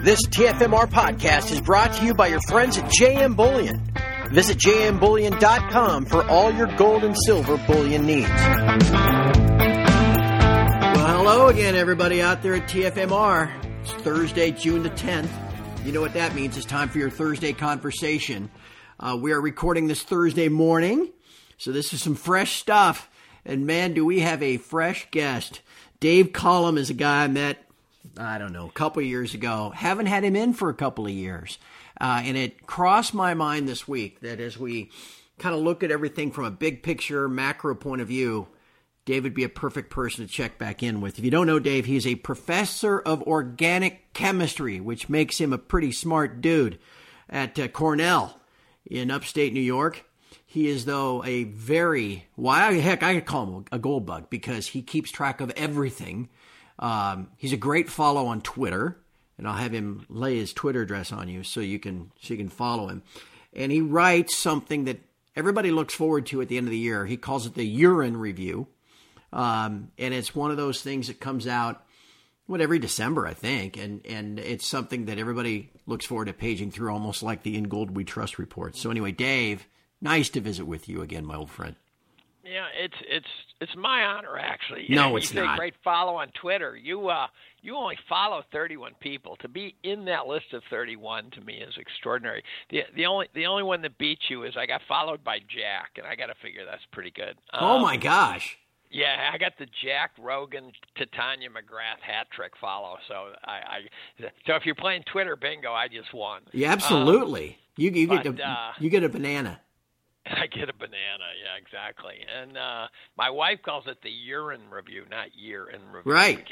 This TFMR podcast is brought to you by your friends at JM Bullion. Visit jmbullion.com for all your gold and silver bullion needs. Well, hello again, everybody out there at TFMR. It's Thursday, June the 10th. You know what that means. It's time for your Thursday conversation. We are recording this Thursday morning, so this is some fresh stuff. And man, do we have a fresh guest. Dave Collum is a guy I met, I don't know, a couple of years ago. Haven't had him in for a couple of years. And it crossed my mind this week that as we kind of look at everything from a big picture, macro point of view, Dave would be a perfect person to check back in with. If you don't know Dave, he's a professor of organic chemistry, which makes him a pretty smart dude at Cornell in upstate New York. He is, though, a very, I could call him a gold bug because he keeps track of everything. He's a great follow on Twitter, and I'll have him lay his Twitter address on you so you can follow him. And he writes something that everybody looks forward to at the end of the year. He calls it the Urine Review. And it's one of those things that comes out, every December, I think. And it's something that everybody looks forward to paging through, almost like the In Gold We Trust report. So anyway, Dave, nice to visit with you again, my old friend. Yeah, it's my honor, actually. No, it's not. You say not. great follow on Twitter. You only follow 31 people. To be in that list of 31 to me is extraordinary. The only one that beats you is I got followed by Jack, and I got to figure that's pretty good. Oh my gosh. Yeah, I got the Jack Rogan to Tanya McGrath hat trick follow. So so if you're playing Twitter bingo, I just won. Yeah, absolutely. You get a banana. I get a banana, yeah, exactly. And my wife calls it the Urine Review, not year in review. Right.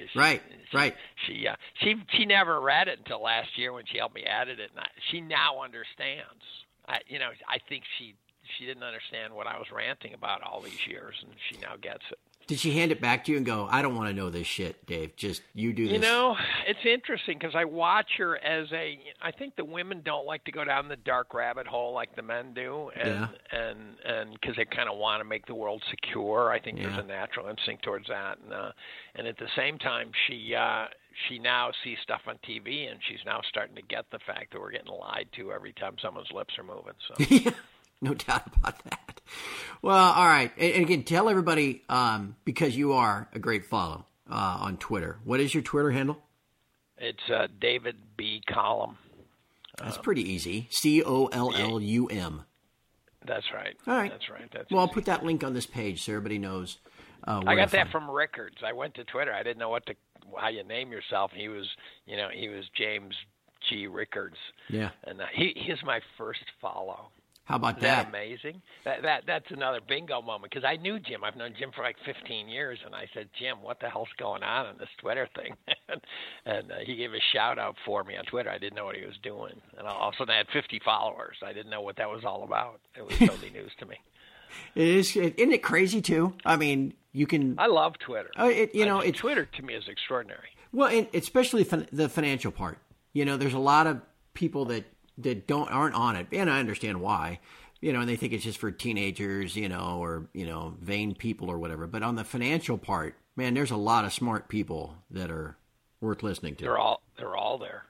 She never read it until last year when she helped me edit it. And she now understands. I think she didn't understand what I was ranting about all these years, and she now gets it. Did she hand it back to you and go, I don't want to know this shit, Dave. Just you do this. It's interesting because I watch her as I think the women don't like to go down the dark rabbit hole like the men do. And because they kind of want to make the world secure. I think there's a natural instinct towards that. And at the same time, she now sees stuff on TV, and she's now starting to get the fact that we're getting lied to every time someone's lips are moving. So. No doubt about that. Well, all right. And again, tell everybody, because you are a great follow on Twitter. What is your Twitter handle? It's David B. Collum. That's pretty easy. COLLUM. That's right. All right. That's right. I'll put that link on this page so everybody knows. I got that from Rickards. I went to Twitter. I didn't know how you name yourself. He was James G. Rickards. Yeah. And he is my first follow. How about Isn't that amazing? That's another bingo moment because I knew Jim. I've known Jim for like 15 years, and I said, Jim, what the hell's going on in this Twitter thing? and he gave a shout out for me on Twitter. I didn't know what he was doing, and all of a sudden I had 50 followers. I didn't know what that was all about. It was totally news to me. It is. Isn't it crazy too? I mean, you can. I love Twitter. Twitter to me is extraordinary. Well, and especially the financial part. There's a lot of people that aren't on it, and I understand why, and they think it's just for teenagers, or vain people or whatever. But on the financial part, man, there's a lot of smart people that are worth listening to. They're all there.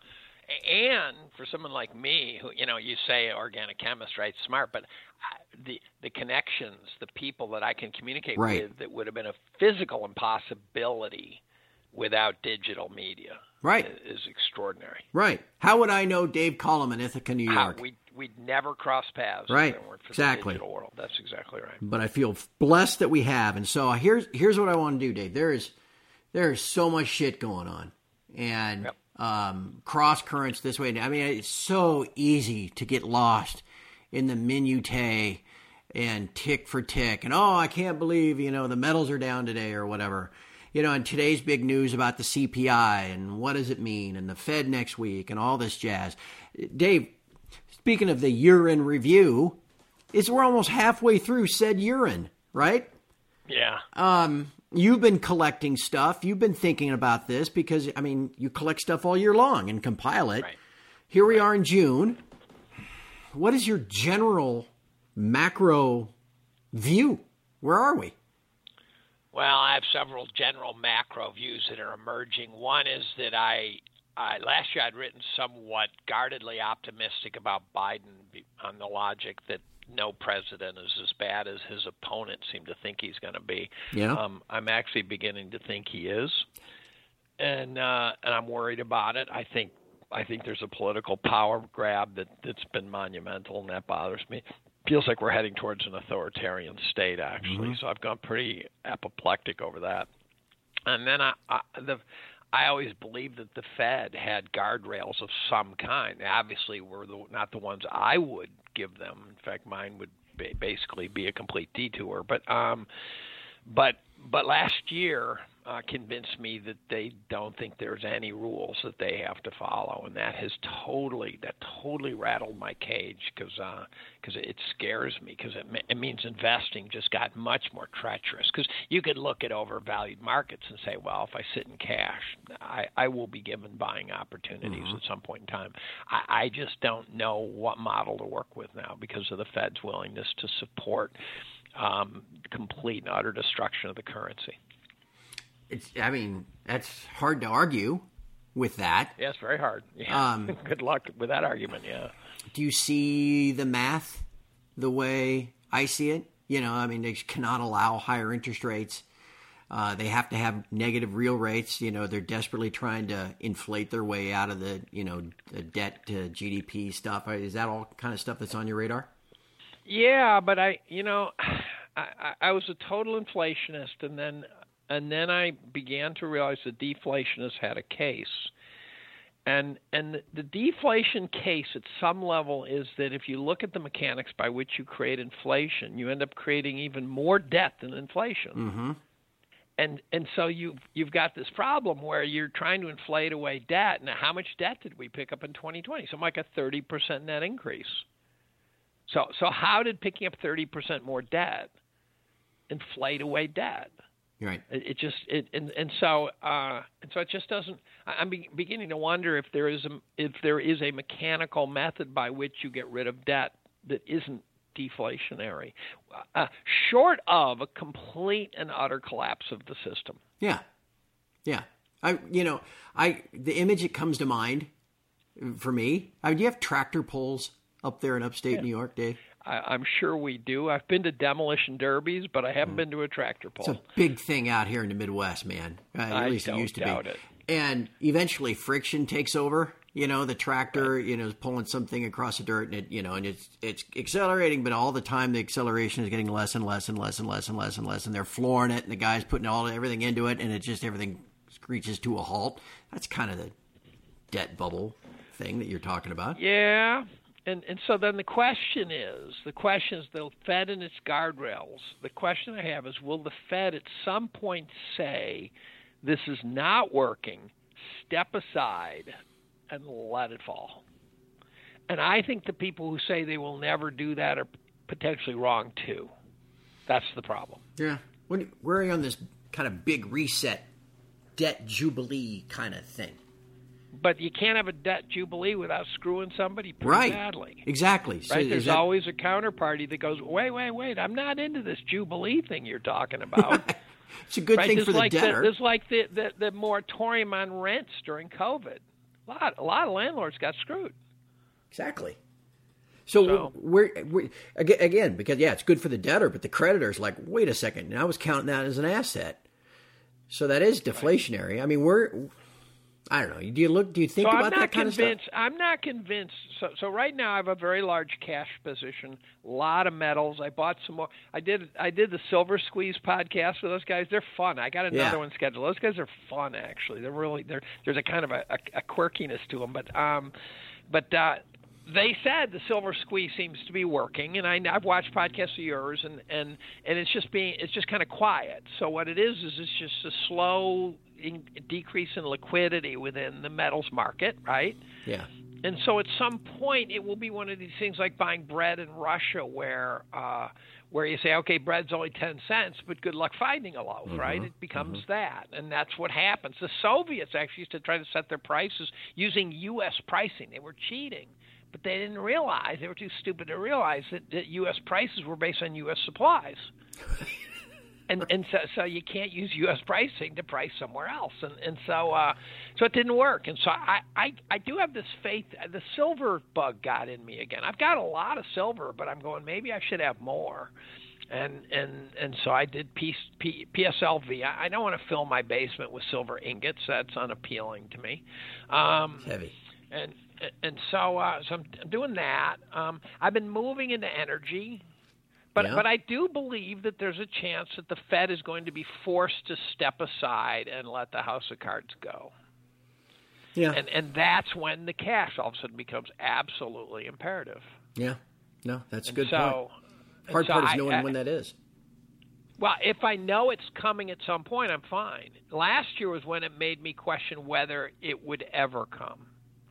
And for someone like me, who you say organic chemist, right? Smart, but the connections, the people that I can communicate with, that would have been a physical impossibility without digital media. Right. Is extraordinary. Right. How would I know Dave Collum in Ithaca, New York? We'd never cross paths. Right. If it weren't for exactly. The digital world. That's exactly right. But I feel blessed that we have. And so here's what I want to do, Dave. There is so much shit going on. And cross currents this way. I mean, it's so easy to get lost in the minutiae and tick for tick. And, I can't believe, the metals are down today or whatever. And today's big news about the CPI and what does it mean and the Fed next week and all this jazz. Dave, speaking of the Urine Review, we're almost halfway through said urine, right? Yeah. You've been collecting stuff. You've been thinking about this because, you collect stuff all year long and compile it. Right. Here we are in June. What is your general macro view? Where are we? Well, I have several general macro views that are emerging. One is that I last year I'd written somewhat guardedly optimistic about Biden on the logic that no president is as bad as his opponent seemed to think he's going to be. Yeah. I'm actually beginning to think he is, and I'm worried about it. I think there's a political power grab that's been monumental, and that bothers me. Feels like we're heading towards an authoritarian state, actually. So I've gone pretty apoplectic over that. And then I always believed that the Fed had guardrails of some kind. They obviously were not the ones I would give them. In fact, mine would basically be a complete detour. But last year convinced me that they don't think there's any rules that they have to follow, and that totally rattled my cage because it scares me because it means investing just got much more treacherous. Because you could look at overvalued markets and say, well, if I sit in cash, I will be given buying opportunities at some point in time. I just don't know what model to work with now because of the Fed's willingness to support complete and utter destruction of the currency. That's hard to argue with that. Yeah, it's very hard. Yeah. Good luck with that argument, yeah. Do you see the math the way I see it? They cannot allow higher interest rates. They have to have negative real rates. They're desperately trying to inflate their way out of the debt to GDP stuff. Is that all kind of stuff that's on your radar? Yeah, but I was a total inflationist, and then I began to realize the deflationists had a case. And the deflation case at some level is that if you look at the mechanics by which you create inflation, you end up creating even more debt than inflation. Mm-hmm. And so you've got this problem where you're trying to inflate away debt. Now, how much debt did we pick up in 2020? Something like a 30% net increase. So how did picking up 30% more debt inflate away debt? Right. It so it just doesn't. I'm beginning to wonder if there is a mechanical method by which you get rid of debt that isn't deflationary, short of a complete and utter collapse of the system. Yeah. The image that comes to mind for me. Do you have tractor pulls up there in upstate New York, Dave? I'm sure we do. I've been to demolition derbies, but I haven't been to a tractor pull. It's a big thing out here in the Midwest, man. At least it used to be. It. And eventually friction takes over. The tractor, is pulling something across the dirt, and it's accelerating, but all the time the acceleration is getting less and less and less and less and less and less, and they're flooring it, and the guy's putting everything into it, and everything screeches to a halt. That's kind of the debt bubble thing that you're talking about. Yeah. And so then the question is the Fed and its guardrails. The question I have is, will the Fed at some point say, this is not working, step aside, and let it fall? And I think the people who say they will never do that are potentially wrong, too. That's the problem. Yeah. We're on this kind of big reset, debt jubilee kind of thing. But you can't have a debt jubilee without screwing somebody pretty badly. Exactly. So there's always a counterparty that goes, wait, I'm not into this jubilee thing you're talking about. It's a good thing for the debtor. It's like the moratorium on rents during COVID. A lot of landlords got screwed. Exactly. So we're again, because, it's good for the debtor, but the creditor's like, wait a second, and I was counting that as an asset. So that is deflationary. Right. I mean, I don't know. Do you think about that kind of stuff? I'm not convinced. So right now I have a very large cash position, a lot of metals. I bought some more. I did the Silver Squeeze podcast with those guys. They're fun. I got another one scheduled. Those guys are fun, actually. There's a kind of a quirkiness to them, but they said the Silver Squeeze seems to be working, and I've watched podcasts of yours, and it's just kind of quiet. So what it is it's just a slow decrease in liquidity within the metals market, right? Yeah. And so at some point it will be one of these things like buying bread in Russia where you say, okay, bread's only 10 cents, but good luck finding a loaf, right? It becomes that, and that's what happens. The Soviets actually used to try to set their prices using U.S. pricing. They were cheating, but they didn't realize, they were too stupid to realize that U.S. prices were based on U.S. supplies. And so you can't use U.S. pricing to price somewhere else, and so it didn't work. And so I do have this faith. The silver bug got in me again. I've got a lot of silver, but I'm going, maybe I should have more. And so I did PSLV. I don't want to fill my basement with silver ingots. That's unappealing to me. Heavy. And so I'm doing that. I've been moving into energy. But I do believe that there's a chance that the Fed is going to be forced to step aside and let the house of cards go. Yeah. And that's when the cash all of a sudden becomes absolutely imperative. Yeah. No, that's a good point. Hard part is knowing when that is. Well, if I know it's coming at some point, I'm fine. Last year was when it made me question whether it would ever come.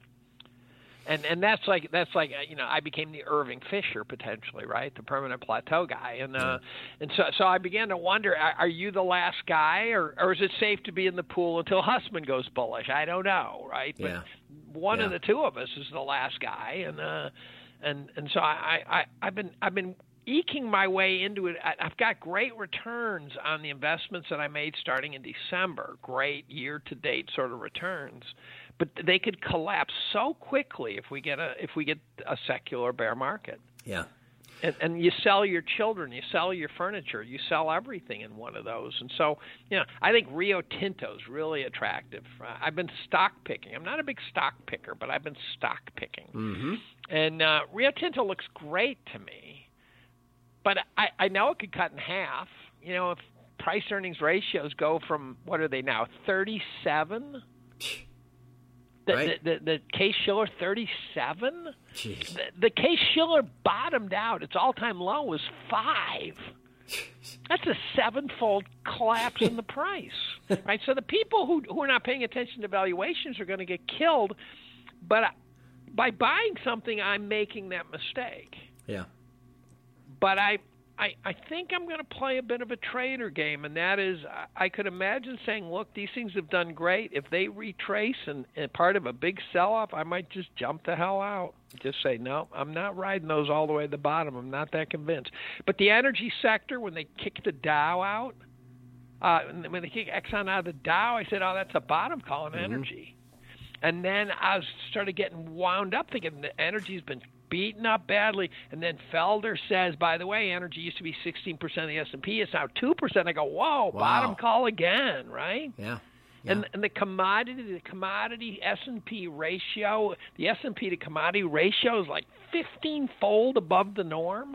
And that's like I became the Irving Fisher potentially, right? The permanent plateau guy, and so I began to wonder: are you the last guy, or is it safe to be in the pool until Hussman goes bullish? I don't know, right? But one of the two of us is the last guy, and so I've been eking my way into it. I've got great returns on the investments that I made starting in December. Great year-to-date sort of returns. But they could collapse so quickly if we get a secular bear market. Yeah. And you sell your children, you sell your furniture, you sell everything in one of those. And so, I think Rio Tinto is really attractive. I've been stock picking. I'm not a big stock picker, but I've been stock picking. Mm-hmm. And Rio Tinto looks great to me. But I know it could cut in half. If price-earnings ratios go from, what are they now, 37? Right. The Case-Shiller 37? Jeez. The Case-Shiller bottomed out. Its all-time low was 5. That's a 7-fold collapse in the price. Right? So the people who are not paying attention to valuations are going to get killed. But by buying something, I'm making that mistake. Yeah. But I think I'm going to play a bit of a trader game, and that is I could imagine saying, look, these things have done great. If they retrace and part of a big sell-off, I might just jump the hell out. Just say, no, I'm not riding those all the way to the bottom. I'm not that convinced. But the energy sector, when they kicked the Dow out, when they kicked Exxon out of the Dow, I said, oh, that's a bottom call in energy. And then I started getting wound up thinking the energy's been beaten up badly, and then Felder says, by the way, energy used to be 16% of the S&P, it's now 2%. I go, whoa, bottom call again, right? Yeah. And the commodity S&P ratio, the S&P to commodity ratio is like 15-fold above the norm.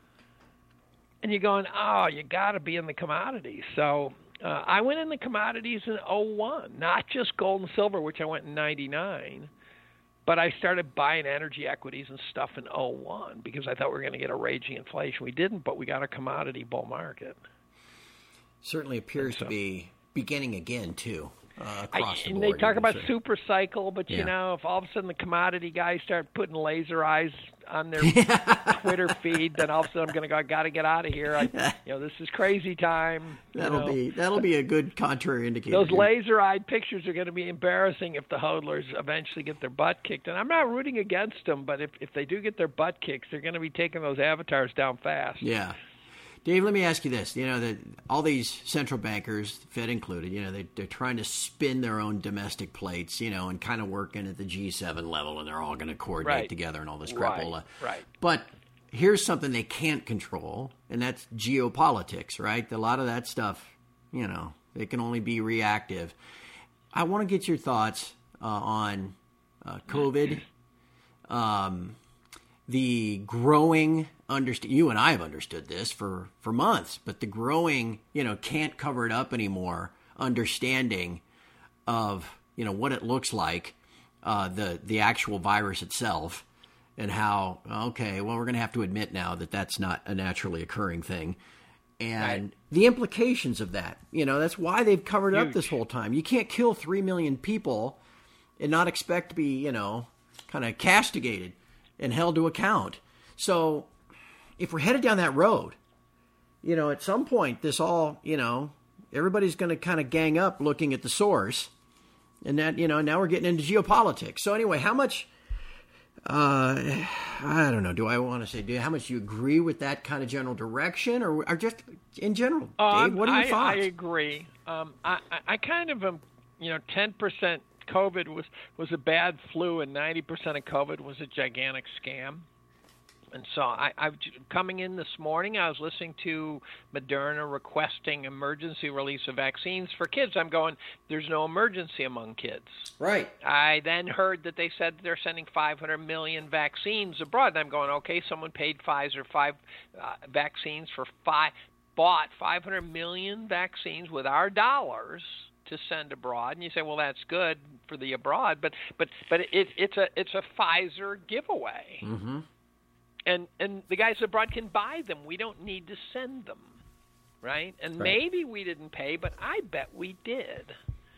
And you're going, oh, you got to be in the commodities. So I went in the commodities in 2001, not just gold and silver, which I went in 99. But I started buying energy equities and stuff in 2001 because I thought we were going to get a raging inflation. We didn't, but we got a commodity bull market. Certainly appears to be beginning again, too, across the board. They talk about super cycle, but, if all of a sudden the commodity guys start putting laser eyes on their Twitter feed, then all of a sudden I'm going to go, I got to get out of here. This is crazy time. That'll be a good contrary indicator. Those laser-eyed pictures are going to be embarrassing if the hodlers eventually get their butt kicked. And I'm not rooting against them, but if they do get their butt kicked, they're going to be taking those avatars down fast. Yeah. Dave, let me ask you this. That all these central bankers, Fed included, they're trying to spin their own domestic plates, and kind of working at the G7 level, and they're all going to coordinate together and all this crapola. Right. But here's something they can't control, and that's geopolitics, right? A lot of that stuff, it can only be reactive. I want to get your thoughts on COVID, the growing you and I have understood this for months, but the growing, can't cover it up anymore, understanding of, what it looks like, the actual virus itself, and how, we're going to have to admit now that that's not a naturally occurring thing. And the implications of that, that's why they've covered up this whole time. You can't kill 3 million people and not expect to be, kind of castigated and held to account. So if we're headed down that road, at some point this all, everybody's going to kind of gang up looking at the source, and that, now we're getting into geopolitics. So anyway, how much I don't know. Do I want to say how much you agree with that kind of general direction, or just in general? Dave, what are your thoughts? I agree. I kind of am. 10% COVID was a bad flu, and 90% of COVID was a gigantic scam. And so I coming in this morning, I was listening to Moderna requesting emergency release of vaccines for kids. I'm going, there's no emergency among kids. Right. I then heard that they said they're sending 500 million vaccines abroad. And I'm going, okay, someone paid Pfizer vaccines bought 500 million vaccines with our dollars to send abroad. And you say, well, that's good for the abroad, but it's a Pfizer giveaway. Mm-hmm. And the guys abroad can buy them. We don't need to send them, right? And maybe we didn't pay, but I bet we did.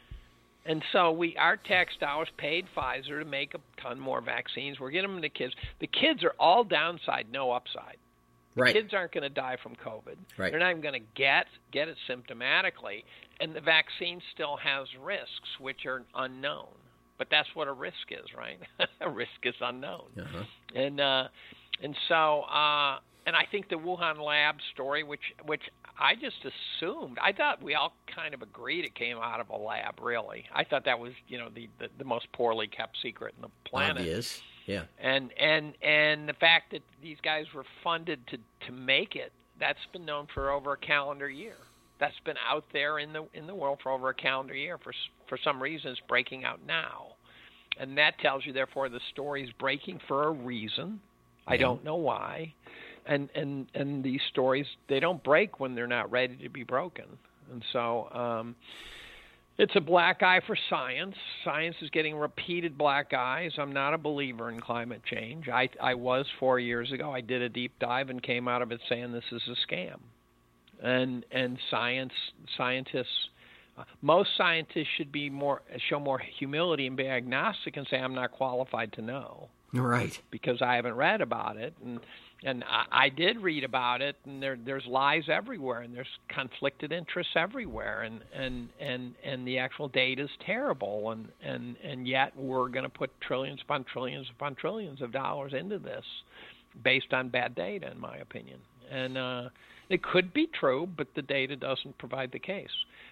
And so our tax dollars paid Pfizer to make a ton more vaccines. We're getting them to kids. The kids are all downside, no upside. The kids aren't going to die from COVID. Right. They're not even going to get it symptomatically. And the vaccine still has risks, which are unknown. But that's what a risk is, right? A risk is unknown. Uh-huh. And so, and I think the Wuhan lab story, which I just assumed, I thought we all kind of agreed it came out of a lab. Really, I thought that was the most poorly kept secret in the planet. Obvious, yeah. And the fact that these guys were funded to make it, that's been known for over a calendar year. That's been out there in the world for over a calendar year. For some reason, it's breaking out now, and that tells you, therefore, the story's breaking for a reason. I don't know why, and these stories, they don't break when they're not ready to be broken, and so it's a black eye for science. Science is getting repeated black eyes. I'm not a believer in climate change. I was 4 years ago. I did a deep dive and came out of it saying this is a scam, and scientists. Most scientists should show more humility and be agnostic and say I'm not qualified to know. Right. Because I haven't read about it, and I did read about it, and there's lies everywhere, and there's conflicted interests everywhere, and the actual data is terrible, and yet we're going to put trillions upon trillions upon trillions of dollars into this based on bad data, in my opinion. And it could be true, but the data doesn't provide the case.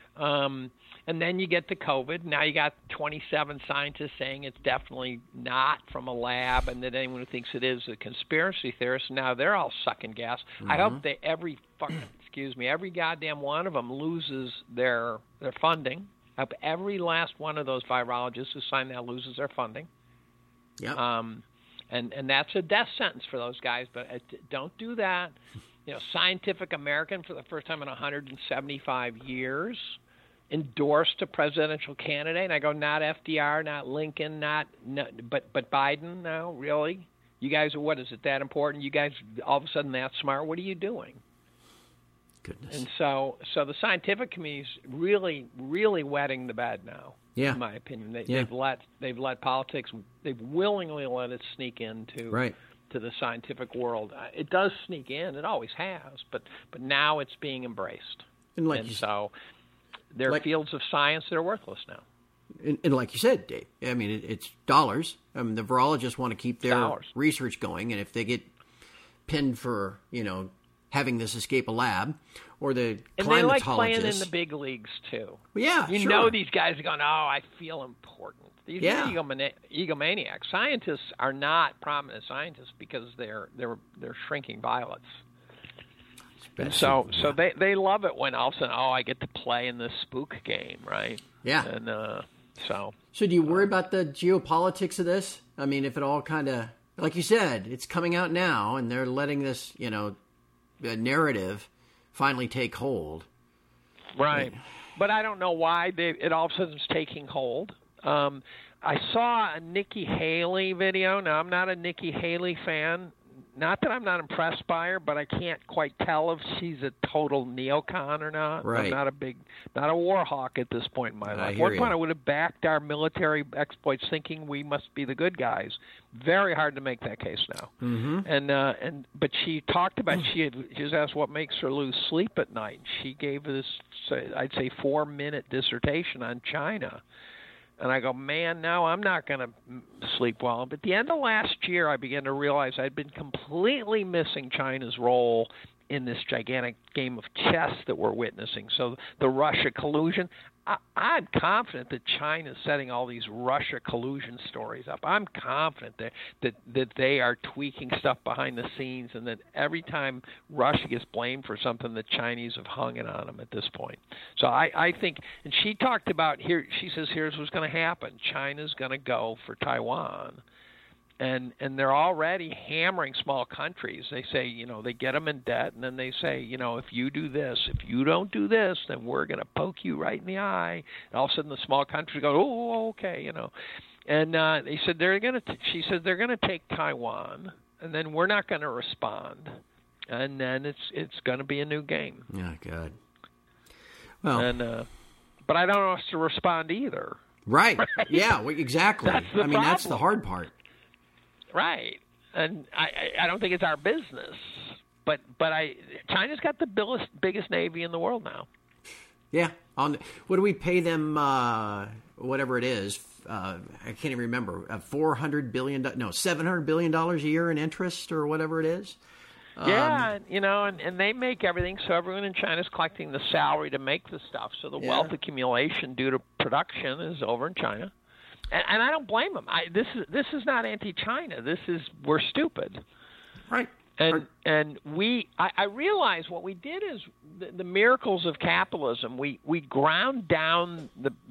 And then you get to COVID. Now you got 27 scientists saying it's definitely not from a lab, and that anyone who thinks it is a conspiracy theorist. Now they're all sucking gas. Mm-hmm. I hope every goddamn one of them loses their funding. I hope every last one of those virologists who signed that loses their funding. Yeah. And that's a death sentence for those guys. But don't do that. Scientific American, for the first time in 175 years, endorsed a presidential candidate. And I go, not FDR, not Lincoln, but Biden. No, really? You guys are, what is it, that important? You guys all of a sudden that smart? What are you doing? Goodness. And so the scientific community is really, really wetting the bed now. Yeah. In my opinion, they've let politics. They've willingly let it sneak into to the scientific world. It does sneak in. It always has, but now it's being embraced. And so there are fields of science that are worthless now. And like you said, Dave, I mean, it's dollars. I mean, the virologists want to keep their research going, and if they get pinned for, having this escape a lab, or the climatologists. And they like playing in the big leagues, too. Well, yeah, You know these guys are going, I feel important. These are egomaniacs. Scientists are not prominent scientists because they're shrinking violets. And so they love it when all of a sudden, I get to play in this spook game, right? Yeah. And so do you worry about the geopolitics of this? I mean, if it all kind of, like you said, it's coming out now, and they're letting this, narrative finally take hold. Right. But I don't know why it all of a sudden is taking hold. I saw a Nikki Haley video. Now, I'm not a Nikki Haley fan. Not that I'm not impressed by her, but I can't quite tell if she's a total neocon or not. Right. I'm not a war hawk at this point in my life. At one point, I would have backed our military exploits, thinking we must be the good guys. Very hard to make that case now. Mm-hmm. But she talked about she was asked what makes her lose sleep at night. She gave this, I'd say, 4-minute dissertation on China. And I go, man, no, I'm not going to sleep well. But at the end of last year, I began to realize I'd been completely missing China's role in this gigantic game of chess that we're witnessing. So the Russia collusion, I'm confident that China's setting all these Russia collusion stories up. I'm confident that they are tweaking stuff behind the scenes, and that every time Russia gets blamed for something, the Chinese have hung it on them at this point. So I think, and she talked about here. She says, here's what's going to happen. China's going to go for Taiwan. And they're already hammering small countries. They say, they get them in debt, and then they say, if you do this, if you don't do this, then we're going to poke you right in the eye. And all of a sudden, the small countries go, oh, okay, And they said she said they're going to take Taiwan, and then we're not going to respond, and then it's going to be a new game. Oh God. Well, and but I don't know us to respond either. Right. Yeah. Well, exactly. That's the hard part. Right, and I don't think it's our business, but China's got the biggest navy in the world now. Yeah, what do we pay them? Whatever it is, I can't even remember. $400 billion? No, $700 billion a year in interest, or whatever it is. Yeah, and they make everything, so everyone in China is collecting the salary to make the stuff. So the wealth accumulation due to production is over in China. And I don't blame them. This is not anti-China. We're stupid, right? And I realize what we did is the miracles of capitalism. We ground down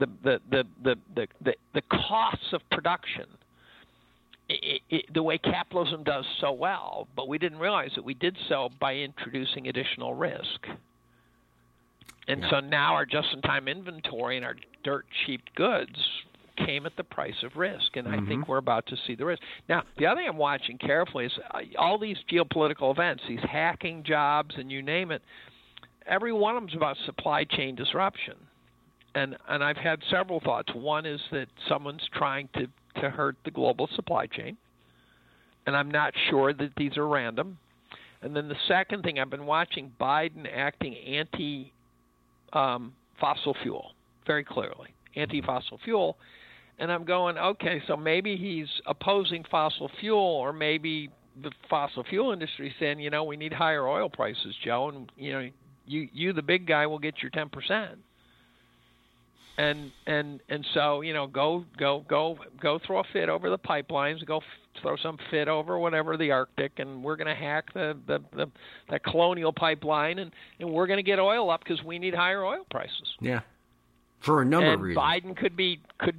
the costs of production, the way capitalism does so well. But we didn't realize that we did so by introducing additional risk. And so now our just-in-time inventory and our dirt cheap goods came at the price of risk, and I think we're about to see the risk. Now, the other thing I'm watching carefully is all these geopolitical events, these hacking jobs, and you name it. Every one of them is about supply chain disruption, and I've had several thoughts. One is that someone's trying to hurt the global supply chain, and I'm not sure that these are random. And then the second thing, I've been watching Biden acting anti-fossil fuel very clearly, anti-fossil fuel. And I'm going, okay, so maybe he's opposing fossil fuel, or maybe the fossil fuel industry is saying, we need higher oil prices, Joe, and you the big guy will get your 10%. And so go throw a fit over the pipelines, go throw some fit over whatever the Arctic, and we're going to hack the Colonial Pipeline, and we're going to get oil up because we need higher oil prices. Yeah. For a number of reasons. Biden could be,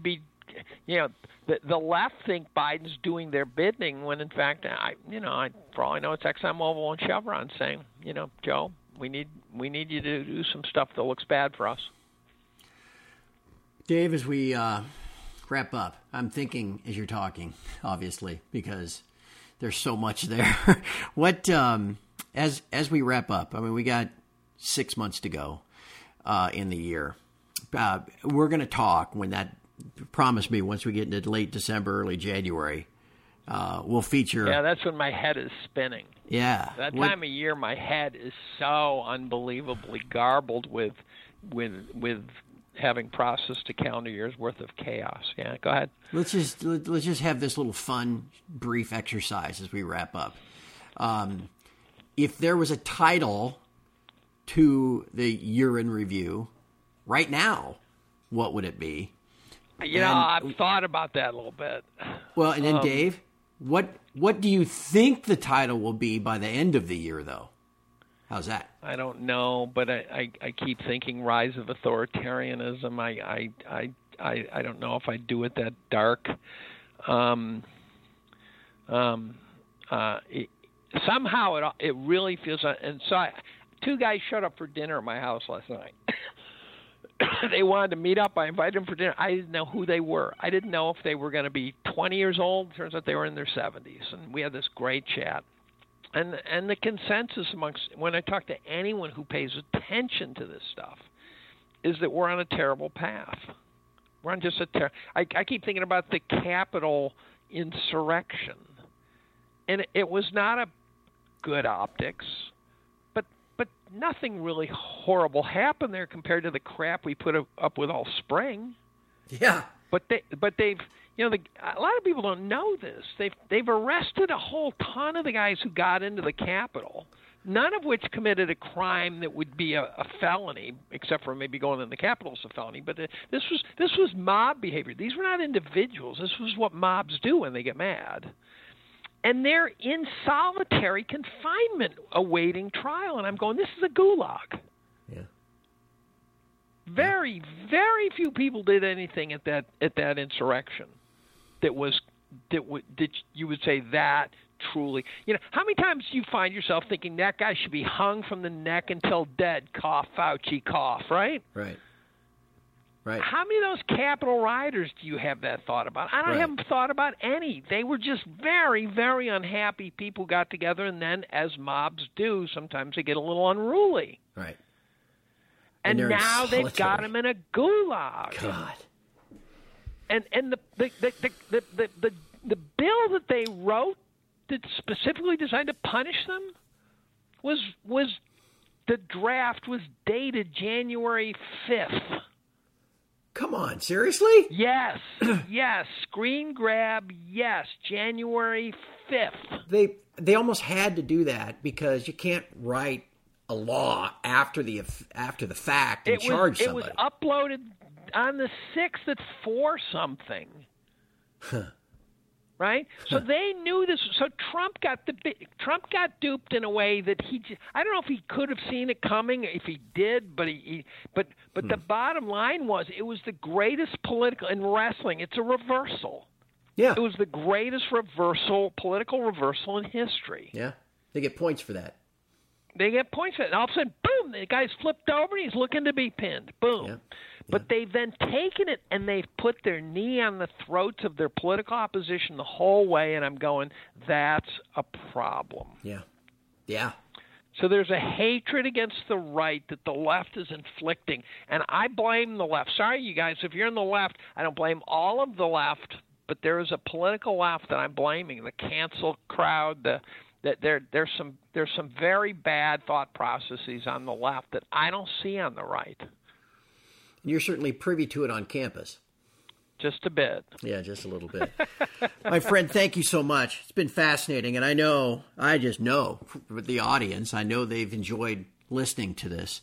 the left think Biden's doing their bidding when in fact, for all I know, it's ExxonMobil and Chevron saying, Joe, we need you to do some stuff that looks bad for us. Dave, as we wrap up, I'm thinking as you're talking, obviously, because there's so much there. What as we wrap up? We got 6 months to go in the year. We're going to talk when that, promise me, once we get into late December, early January, we'll feature. Yeah, that's when my head is spinning. Yeah. That time of year, my head is so unbelievably garbled with having processed a calendar year's worth of chaos. Yeah, go ahead. Let's just have this little fun, brief exercise as we wrap up. If there was a title to the year in review right now, what would it be? I've thought about that a little bit. Well, and then Dave, what do you think the title will be by the end of the year, though? How's that? I don't know, but I keep thinking rise of authoritarianism. I don't know if I do it that dark. Somehow it really feels. And so two guys showed up for dinner at my house last night. They wanted to meet up. I invited them for dinner. I didn't know who they were. I didn't know if they were going to be 20 years old. Turns out they were in their 70s, and we had this great chat. And the consensus when I talk to anyone who pays attention to this stuff, is that we're on a terrible path. We're on just I keep thinking about the Capitol insurrection, and it was not a good optics. But nothing really horrible happened there compared to the crap we put up with all spring. Yeah. But they've a lot of people don't know this. They've arrested a whole ton of the guys who got into the Capitol, none of which committed a crime that would be a felony, except for maybe going in the Capitol is a felony. But this was mob behavior. These were not individuals. This was what mobs do when they get mad. And they're in solitary confinement awaiting trial. And I'm going, this is a gulag. Yeah. Very, very few people did anything at that insurrection that you would say that truly. How many times do you find yourself thinking that guy should be hung from the neck until dead? Cough, Fauci, cough. Right. Right. How many of those Capitol rioters do you have that thought about? I don't have thought about any. They were just very, very unhappy people got together, and then, as mobs do, sometimes they get a little unruly. Right. And now they've got him in a gulag. God. And the bill that they wrote that specifically designed to punish them was the draft was dated January 5th. Come on, seriously? Yes, yes. Screen grab, yes. January 5th. They almost had to do that because you can't write a law after the fact and charge somebody. It was uploaded on the 6th at 4 something. Huh. Right? So they knew this. So Trump got duped in a way that I don't know if he could have seen it coming, if he did, but the bottom line was it was the greatest political in wrestling. It's a reversal. Yeah. It was the greatest political reversal in history. Yeah. They get points for that. They get points for it. And all of a sudden, boom, the guy's flipped over and he's looking to be pinned. Boom. Yeah. But they've then taken it and they've put their knee on the throats of their political opposition the whole way, and I'm going, that's a problem. Yeah. Yeah. So there's a hatred against the right that the left is inflicting, and I blame the left. Sorry, you guys, if you're in the left, I don't blame all of the left, but there is a political left that I'm blaming, the cancel crowd, there's some very bad thought processes on the left that I don't see on the right. You're certainly privy to it on campus. Just a bit. Yeah, just a little bit. My friend, thank you so much. It's been fascinating. And I just know with the audience, I know they've enjoyed listening to this.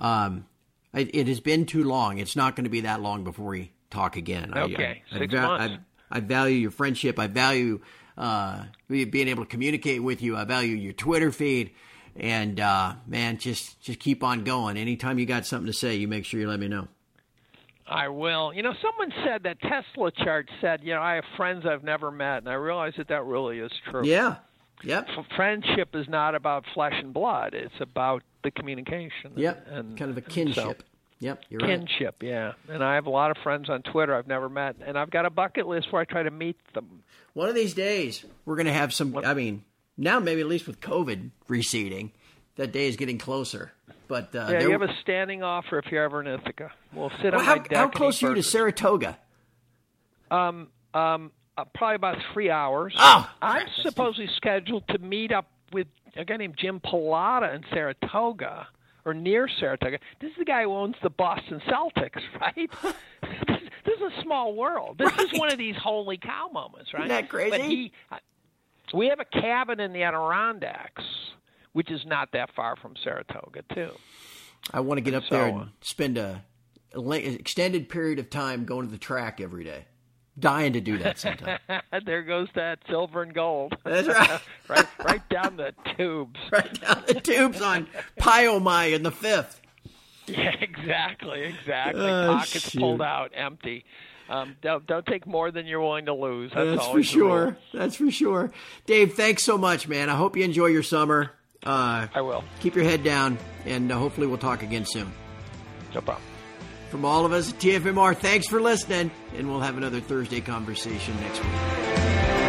It has been too long. It's not going to be that long before we talk again. Okay, 6 months. I value your friendship. I value being able to communicate with you. I value your Twitter feed. And, man, just keep on going. Anytime you got something to say, you make sure you let me know. I will. Someone said that Tesla chart said, I have friends I've never met, and I realize that really is true. Yeah. Yep. Friendship is not about flesh and blood. It's about the communication. Yep. And kind of a kinship. Yep, you're right. Kinship, yeah. And I have a lot of friends on Twitter I've never met, and I've got a bucket list where I try to meet them. One of these days, we're going to have some, now maybe at least with COVID receding, that day is getting closer. But you have a standing offer if you're ever in Ithaca. We'll sit on my deck. How close are you to Saratoga? Probably about 3 hours. Oh, I'm supposedly scheduled to meet up with a guy named Jim Pilata in Saratoga, or near Saratoga. This is the guy who owns the Boston Celtics, right? This is a small world. This is one of these holy cow moments, right? Isn't that crazy? But we have a cabin in the Adirondacks, which is not that far from Saratoga, too. I want to get up there and spend an extended period of time going to the track every day. Dying to do that sometime. There goes that silver and gold. That's right. right down the tubes. Right down the tubes on Piomai in the 5th. Yeah, exactly. Pockets pulled out, empty. Don't take more than you're willing to lose. That's for sure. That's for sure. Dave, thanks so much, man. I hope you enjoy your summer. I will. Keep your head down, and hopefully we'll talk again soon. No problem. From all of us at TFMR, thanks for listening, and we'll have another Thursday conversation next week.